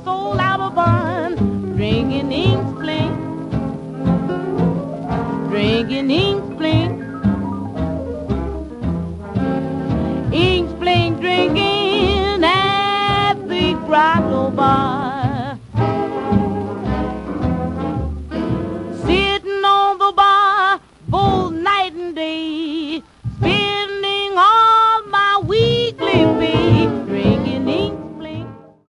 soul out of barn, drinking ink spring, drinking ink spring, ink spring drinking at the Grotto Bar.